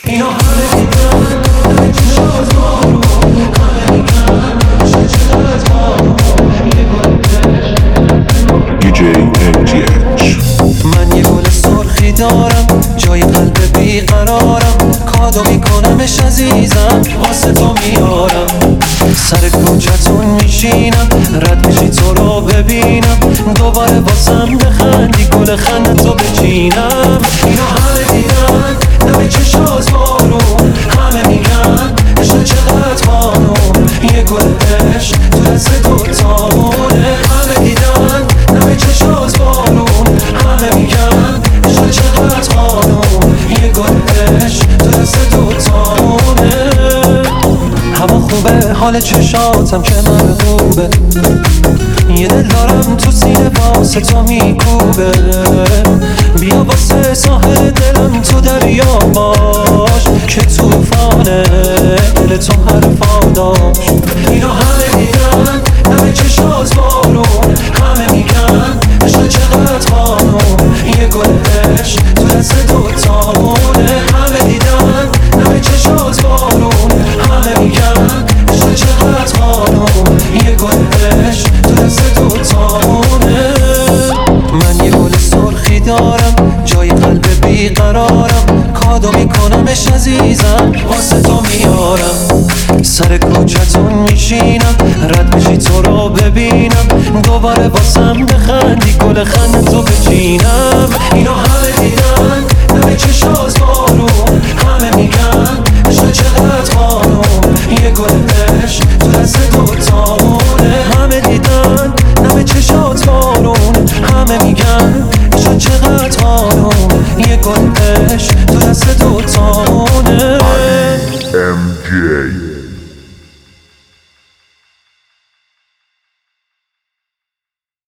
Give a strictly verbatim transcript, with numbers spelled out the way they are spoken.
اینو همه دیدن همه چشات بارون همه میگن چه چقدر بارون یه گل دی جی ام جی اچ. من یه گل سرخی دارم جای قلب بیقرارم، کادو میکنمش عزیزم واسه تو میارم. سر کوچتون میشینم رد میشی تو رو ببینم، دوباره واسم بخندی گل خندتو بچینم. اینو همه دیدن دم چشات بارون همه میگن عشق چقدر قانون یه گل عشق تو دست دوتامونه. همه دیدن دم چشات بارون همه میگن عشق چقدر قانون یه گل عشق تو دست دوتامونه. هوا خوبه حال چشاتم که من خوبه، یه دل دارم تو سینه واسه تو میکوبه. بیا واسه ساحل دلم تو دریا باش که توفانه دل تو حرفا داشت. اینو همه دیدن دم چشات بارون همه میگن عشق چقدر قانون یه گل عشق تو دست دوتامونه. همه دیدن دم چشات بارون همه میگن عشق چقدر قانون یه گل عشق تو دست دوتامونه. من یه گل سرخی دارم جای قلب بیقرارم، کادو میکنمش عزیزم واسه تو میارم. سر کوچتون میشینم رد میشی تو رو ببینم، دوباره واسم بخندی گل خندتو بچینم. اینو همه دیدن دم چشات بارون همه میگن عشق چقدر قانون یه گل عشق تو دست دوتامونه. همه دیدن دم چشات بارون همه میگن عشق چقدر قانون یه گل عشق تو دست دوتامونه.